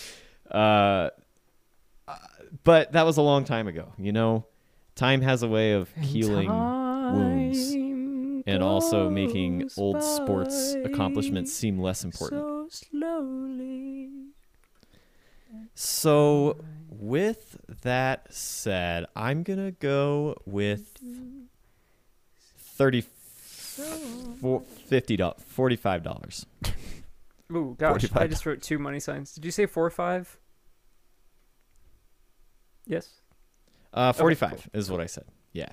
But that was a long time ago, you know? Time has a way of healing wounds and also making goes old sports by accomplishments seem less important. so slowly. So, with that said, I'm going to go with $45. Ooh, gosh, I $45. just wrote 2 money signs. Did you say 4 or 5? Yes. 45 is what I said. Yeah.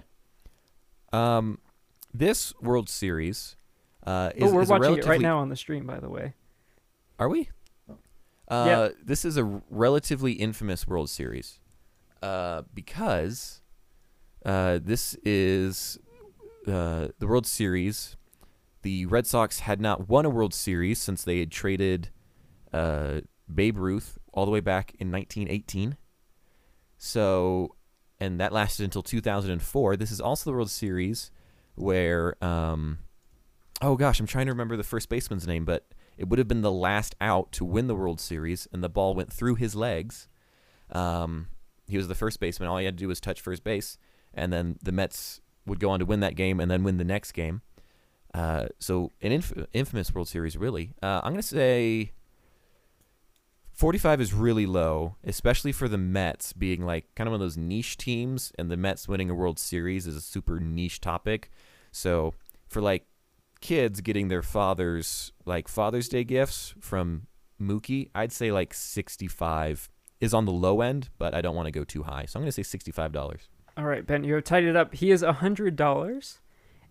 This World Series is, Oh, we're is a watching it relatively... right now on the stream, by the way. Are we? Yeah. This is a relatively infamous World Series because this is the World Series. The Red Sox had not won a World Series since they had traded Babe Ruth all the way back in 1918. So, and that lasted until 2004. This is also the World Series where, oh gosh, I'm trying to remember the first baseman's name, but it would have been the last out to win the World Series, and the ball went through his legs. He was the first baseman. All he had to do was touch first base, and then the Mets would go on to win that game and then win the next game. So an infamous World Series, really. I'm going to say 45 is really low, especially for the Mets being like kind of one of those niche teams, and the Mets winning a World Series is a super niche topic. So for like kids getting their fathers like Father's Day gifts from Mookie, I'd say like 65 is on the low end, but I don't want to go too high. So I'm going to say $65. All right, Ben, you have tied it up. He is $100.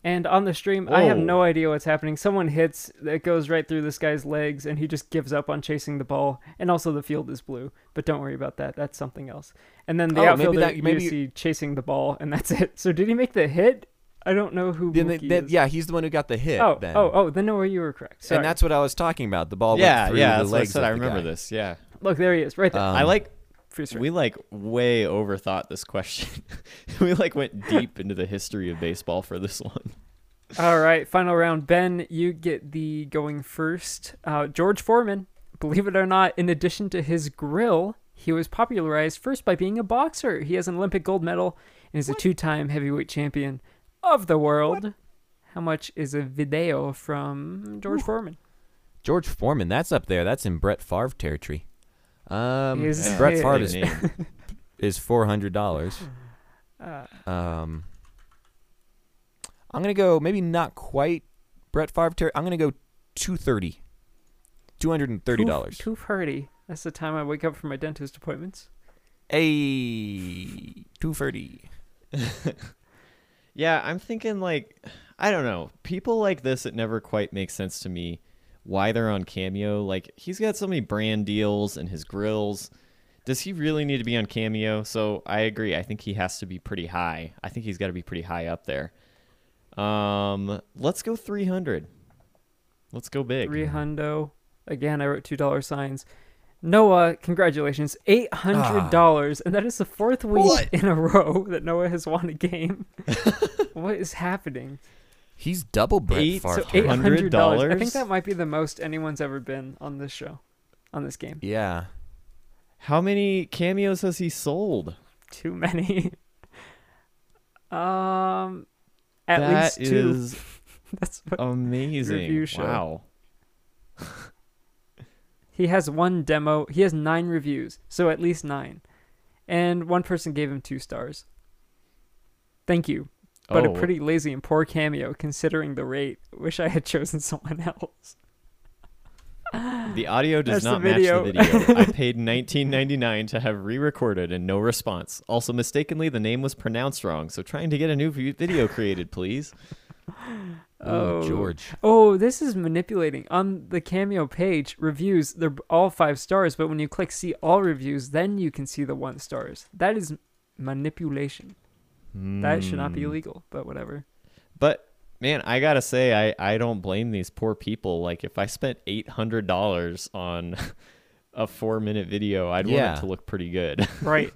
And on the stream, I have Whoa. no idea what's happening. Someone hits, it goes right through this guy's legs, and he just gives up on chasing the ball. And also the field is blue, but don't worry about that. That's something else. And then the Oh, outfielder, maybe you see chasing the ball, and that's it. So did he make the hit? I don't know who Mookie is. yeah, he's the one who got the hit. Oh, then. then no, you were correct. Sorry. And that's what I was talking about. The ball Yeah, went through yeah, the that's what I legs said. of I the remember guy. this. Yeah. Look, there he is, right there. I like Freeze frame. we like way overthought this question. We like went deep into the history of baseball for this one. All right, final round. Ben, you get the going first. George Foreman, believe it or not, in addition to his grill, he was popularized first by being a boxer. He has an Olympic gold medal and is a 2-time heavyweight champion of the world. How much is a video from George Foreman? George Foreman, that's up there. That's in Brett Favre territory. Is and Brett it? Favre Big name. is $400. I'm gonna go maybe not quite Brett Favre territory. I'm gonna go $230. $230. $230. That's the time I wake up for my dentist appointments. Hey, $230. Yeah, I'm thinking like, I don't know. People like this, it never quite makes sense to me why they're on Cameo. Like, he's got so many brand deals and his grills. Does he really need to be on Cameo? So I agree. I think he has to be pretty high. I think he's got to be pretty high up there. Let's go 300. Let's go big. $300. Again, I wrote $2 signs. Noah, congratulations, $800, and that is the fourth week in a row that Noah has won a game. What is happening? He's double Brett Favre. So territory. $800. I think that might be the most anyone's ever been on this show, on this game. Yeah. How many cameos has he sold? Too many. At That least 2. is That's what amazing. review show. Wow. he has one demo. He has 9 reviews, so at least 9. And one person gave him 2 stars. Thank you. But a pretty lazy and poor cameo considering the rate. Wish I had chosen someone else. The audio does That's the not match the video. video. I paid $19.99 to have re-recorded and no response. Also, mistakenly, the name was pronounced wrong, so trying to get a new video created, please. Oh, George. Oh, this is manipulating. On the Cameo page, reviews, they're all 5 stars, but when you click see all reviews, then you can see the 1 stars. That is manipulation. That should not be illegal, but whatever. But, man, I gotta say, I don't blame these poor people. Like, if I spent $800 on a 4-minute video, I'd want it to look pretty good. Right.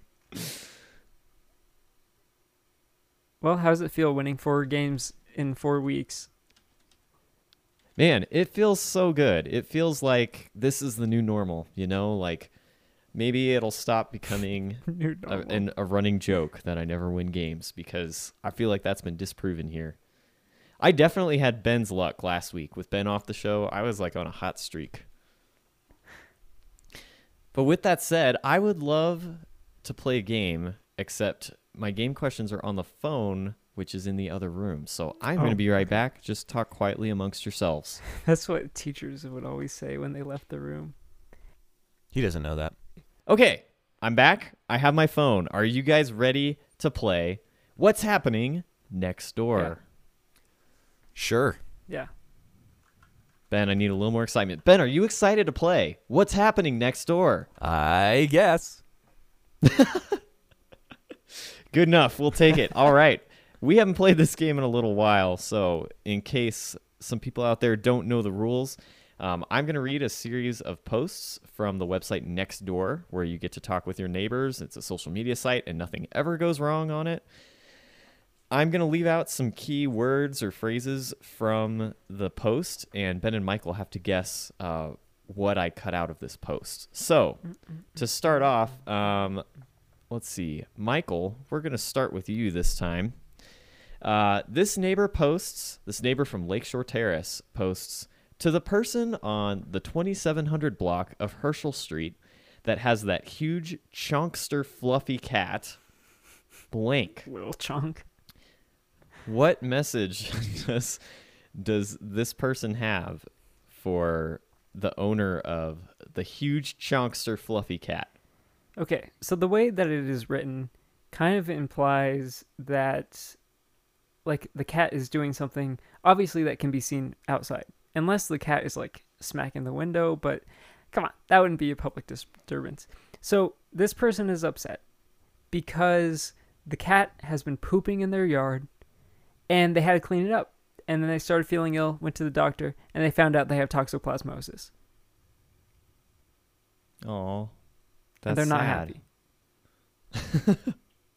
Well, how does it feel winning 4 games in 4 weeks? Man, it feels so good. It feels like this is the new normal, you know? Like, maybe it'll stop becoming New normal. a running joke that I never win games, because I feel like that's been disproven here. I definitely had Ben's luck last week. With Ben off the show, I was like on a hot streak. But with that said, I would love to play a game, except my game questions are on the phone, which is in the other room. So I'm going to be right back. Just talk quietly amongst yourselves. That's what teachers would always say when they left the room. He doesn't know that. Okay, I'm back. I have my phone. Are you guys ready to play What's Happening Next Door? Yeah. Sure. Yeah. Ben, I need a little more excitement. Ben, are you excited to play What's Happening Next Door? I guess. Good enough. We'll take it. All right. We haven't played this game in a little while, so in case some people out there don't know the rules, I'm going to read a series of posts from the website Nextdoor, where you get to talk with your neighbors. It's a social media site, and nothing ever goes wrong on it. I'm going to leave out some key words or phrases from the post, and Ben and Michael have to guess what I cut out of this post. So, to start off, let's see. Michael, we're going to start with you this time. This neighbor from Lakeshore Terrace posts, to the person on the 2700 block of Herschel Street that has that huge chunkster fluffy cat, blank. Little chunk. What message does this person have for the owner of the huge chunkster fluffy cat? Okay, so the way that it is written kind of implies that like the cat is doing something obviously that can be seen outside, unless the cat is like smacking the window, but come on, that wouldn't be a public disturbance. So this person is upset because the cat has been pooping in their yard and they had to clean it up. And then they started feeling ill, went to the doctor, and they found out they have toxoplasmosis. Oh, And that's they're not sad. happy.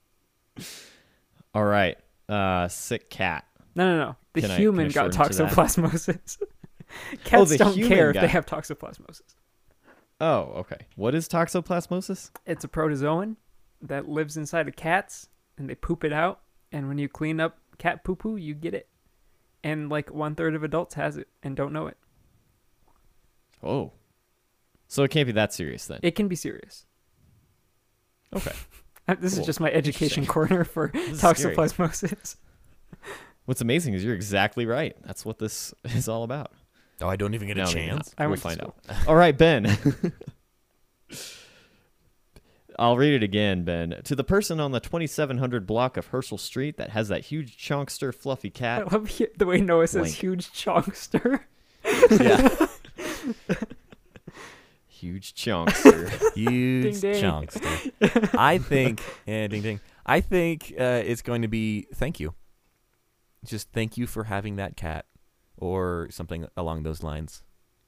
All right. Sick cat. No. The Can I human got assure him to that? toxoplasmosis. Cats the don't human care if got- they have toxoplasmosis. Oh, okay. What is toxoplasmosis? It's a protozoan that lives inside of cats, and they poop it out. And when you clean up cat poo-poo, you get it. And like 1/3 of adults has it and don't know it. Oh. So it can't be that serious then. It can be serious. Okay. This Cool. is just my education Interesting. corner for is scary. toxoplasmosis. What's amazing is you're exactly right. That's what this is all about. Oh, I don't even get a No, maybe chance. not. I We'll went to find school. out. All right, Ben. I'll read it again, Ben. To the person on the 2700 block of Herschel Street that has that huge chonkster fluffy I cat. love the way Noah says Blank. huge chonkster. Yeah. Huge chonkster. Huge Ding, ding. chunks. I think, ding ding. I think it's going to be thank you. Just thank you for having that cat, or something along those lines.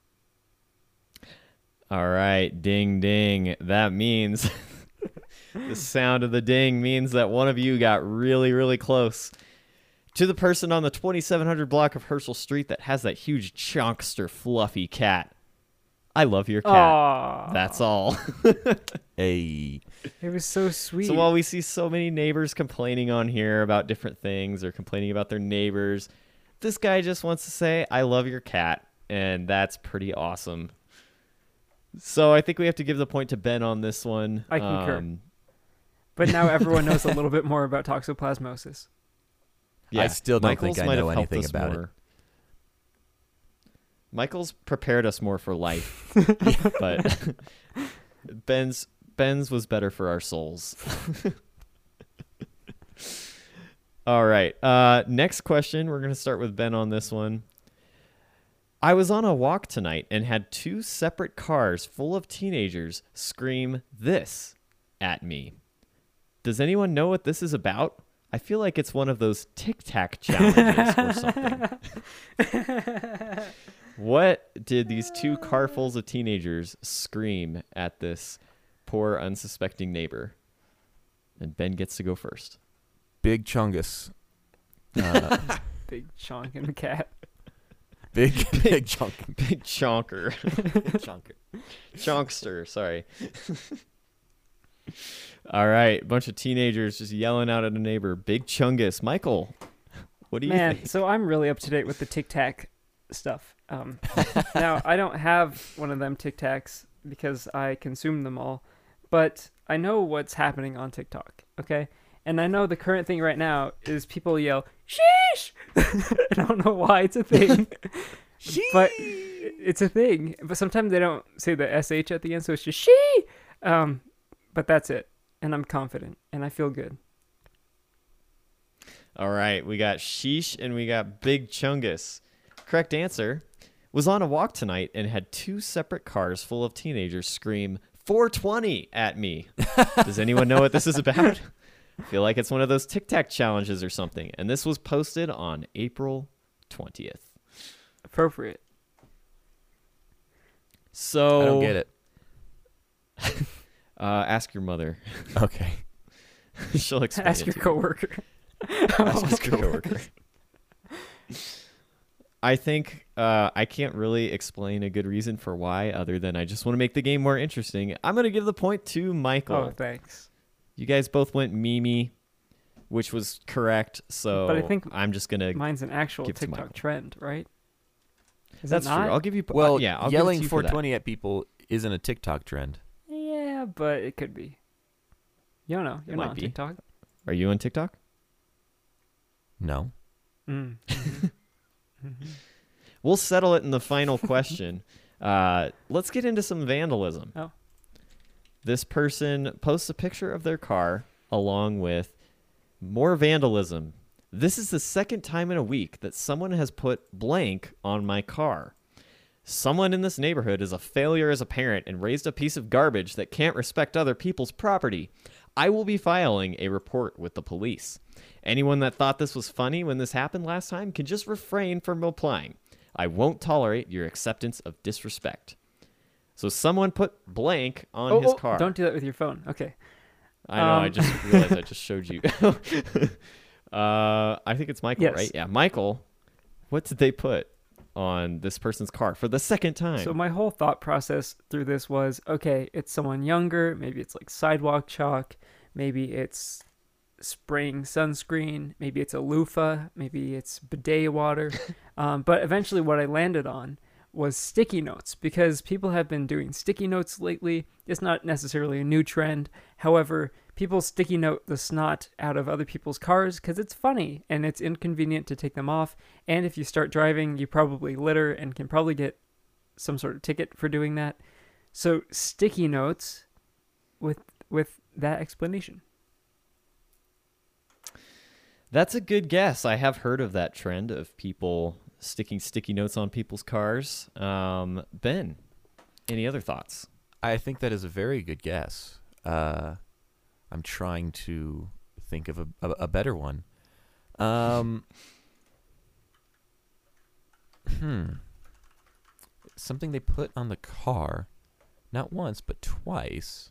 All right, ding ding. That means the sound of the ding means that one of you got really, really close. To the person on the 2700 block of Herschel Street that has that huge chonkster fluffy cat. I love your cat. Aww. That's all. Hey, It was so sweet. So while we see so many neighbors complaining on here about different things or complaining about their neighbors, this guy just wants to say, I love your cat. And that's pretty awesome. So I think we have to give the point to Ben on this one. I concur. But now everyone knows a little bit more about toxoplasmosis. I still don't Michael's think I might know have helped anything us about it. more. Michael's prepared us more for life, but Ben's was better for our souls. All right. Next question. We're going to start with Ben on this one. I was on a walk tonight and had two separate cars full of teenagers scream this at me. Does anyone know what this is about? I feel like it's one of those tic-tac challenges or something. What did these two carfuls of teenagers scream at this poor, unsuspecting neighbor? And Ben gets to go first. Big chungus. Big chonk in the cat. Big chunk. Big chonker. Chunker. Chonkster, sorry. All right, bunch of teenagers just yelling out at a neighbor. Big chungus. Michael, what do you Man, think? so I'm really up to date with the Tic Tac stuff. Now, I don't have one of them Tic Tacs because I consume them all, but I know what's happening on TikTok, okay? And I know the current thing right now is people yell, sheesh! I don't know why it's a thing, but it's a thing. But sometimes they don't say the SH at the end, so it's just she. But that's it. And I'm confident, and I feel good. All right, we got sheesh and we got big chungus. Correct answer. Was on a walk tonight and had two separate cars full of teenagers scream 420 at me. Does anyone know what this is about? I feel like it's one of those Tic Tac challenges or something. And this was posted on April 20th. Appropriate. So I don't get it. Ask your mother. Okay. She'll explain Ask it your to you. coworker. Ask your coworker. I think I can't really explain a good reason for why other than I just want to make the game more interesting. I'm going to give the point to Michael. Oh, thanks. You guys both went Mimi, which was correct. So But I think I'm just going to... Mine's an actual Give it to TikTok Michael. trend, right? Is That's it true. not? I'll give you... Well, yeah, I'll yelling give it to you for that. 420 at people isn't a TikTok trend. Yeah, but it could be. You don't know. You're might not on be. TikTok. Are you on TikTok? No. Mm. We'll settle it in the final question. Let's get into some vandalism. Oh. This person posts a picture of their car along with more vandalism. This is the second time in a week that someone has put blank on my car. Someone in this neighborhood is a failure as a parent and raised a piece of garbage that can't respect other people's property. I will be filing a report with the police. Anyone that thought this was funny when this happened last time can just refrain from replying. I won't tolerate your acceptance of disrespect. So someone put blank on his car. Don't do that with your phone. Okay. I know, I just realized I just showed you. I think it's Michael, Yes. right? Yeah, Michael. What did they put on this person's car for the second time? So my whole thought process through this was, okay, it's someone younger. Maybe it's like sidewalk chalk. Maybe it's spraying sunscreen. Maybe it's a loofah. Maybe it's bidet water. But eventually what I landed on was sticky notes, because people have been doing sticky notes lately. It's not necessarily a new trend. However, people sticky note the snot out of other people's cars because it's funny and it's inconvenient to take them off. And if you start driving, you probably litter and can probably get some sort of ticket for doing that. So sticky notes with that explanation. That's a good guess. I have heard of that trend of people sticking sticky notes on people's cars. Ben, any other thoughts? I think that is a very good guess. I'm trying to think of a better one. Something they put on the car, not once but twice.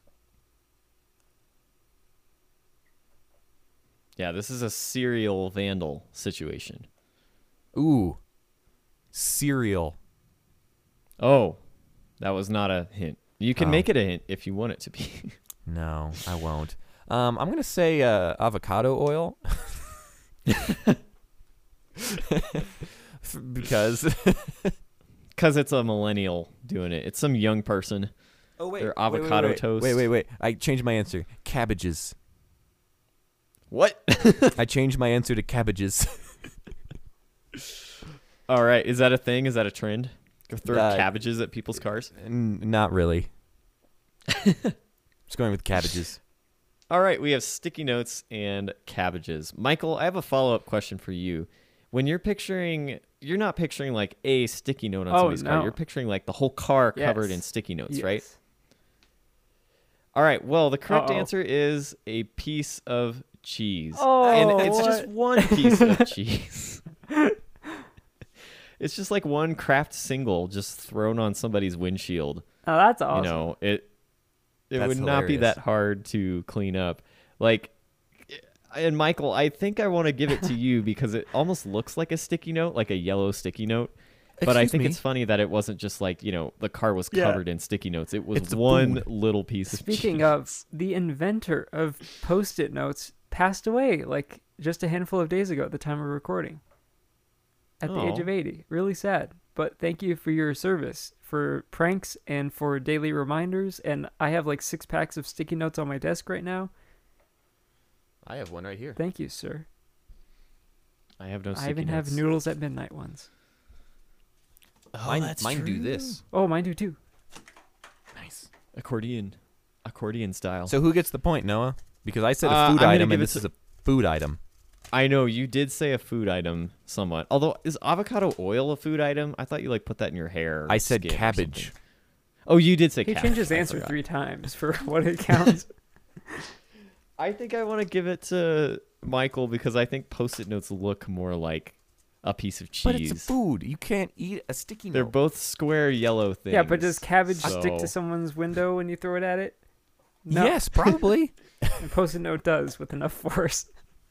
Yeah, this is a serial vandal situation. Ooh, cereal. Oh, that was not a hint. You can Oh. make it a hint if you want it to be. No, I won't. I'm gonna say avocado oil. Because Because it's a millennial doing it. It's some young person. oh Their avocado toast. Wait. I changed my answer. Cabbages. What? I changed my answer to cabbages. All right. Is that a thing? Is that a trend? Go throw Uh, cabbages at people's cars? Not really. Just going with cabbages. All right. We have sticky notes and cabbages. Michael, I have a follow-up question for you. When you're picturing, you're not picturing like a sticky note on Oh, somebody's car. no. You're picturing like the whole car covered Yes. in sticky notes, Yes. right? All right. Well, the correct Uh-oh. answer is a piece of cheese. Oh, and it's what? just one piece of cheese. It's just like one Kraft single just thrown on somebody's windshield. Oh, that's awesome. You know, it That's would not be hilarious. that hard to clean up. Like, and Michael, I think I want to give it to you because it almost looks like a sticky note, like a yellow sticky note. But I Excuse think me? it's funny that it wasn't just like, the car was Yeah. covered in sticky notes. It was It's a one food. little piece of cheese. Speaking of, the inventor of Post-it notes passed away like just a handful of days ago at the time of recording. At the age Oh. of 80. Really sad. But thank you for your service, for pranks and for daily reminders. And I have like 6 packs of sticky notes on my desk right now. I have one right here. Thank you, sir. I have no I sticky even have notes. noodles at midnight ones. Oh, mine do this. Oh, mine do too. Nice. Accordion style. So who gets the point, Noah? Because I said a I'm food gonna item, give and it this to- is a food item. I know you did say a food item somewhat. Although, is avocado oil a food item? I thought you like put that in your hair. or I said skin or cabbage. something. Oh, you did say He cabbage. changed his I answer forgot. 3 times for what it counts. I think I want to give it to Michael because I think Post-it notes look more like a piece of cheese. But it's a food. You can't eat a sticky They're note. both square yellow things. Yeah, but does cabbage stick to so- someone's window when you throw it at it? No. Yes, probably. And Post-it note does with enough force.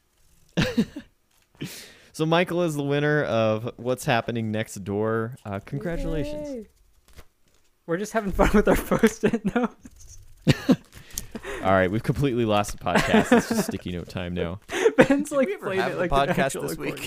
So Michael is the winner of What's Happening Next Door. Congratulations. Yay. We're just having fun with our Post-it notes. All right, we've completely lost the podcast. It's just sticky note time now. Ben's like we ever played have it the like an podcast actual this recording.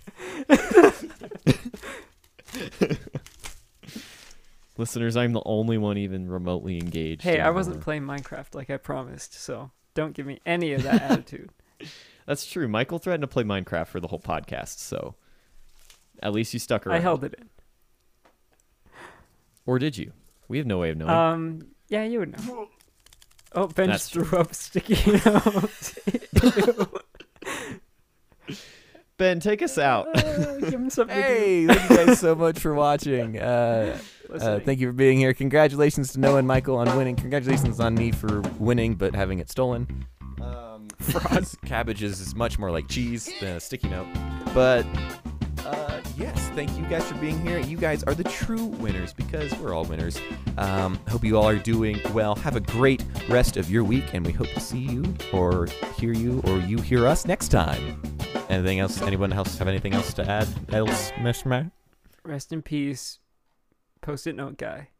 week? Listeners, I'm the only one even remotely engaged. Hey, I wasn't anymore. playing Minecraft like I promised, so don't give me any of that attitude. That's true. Michael threatened to play Minecraft for the whole podcast, so at least you stuck around. I held it in. Or did you? We have no way of knowing. Yeah, you would know. Oh, Ben That's just threw up sticky notes. Ben, take us out. Give him something Hey, thank you guys so much for watching. Listening. Thank you for being here. Congratulations to Noah and Michael on winning. Congratulations on me for winning but having it stolen. Fraud. Cabbage is much more like cheese than a sticky note. But yes, thank you guys for being here. You guys are the true winners because we're all winners. Hope you all are doing well. Have a great rest of your week, and we hope to see you or hear you or you hear us next time. Anything else? Anyone else have anything else to add? Else, Mishma? Rest in peace, Post-it note guy.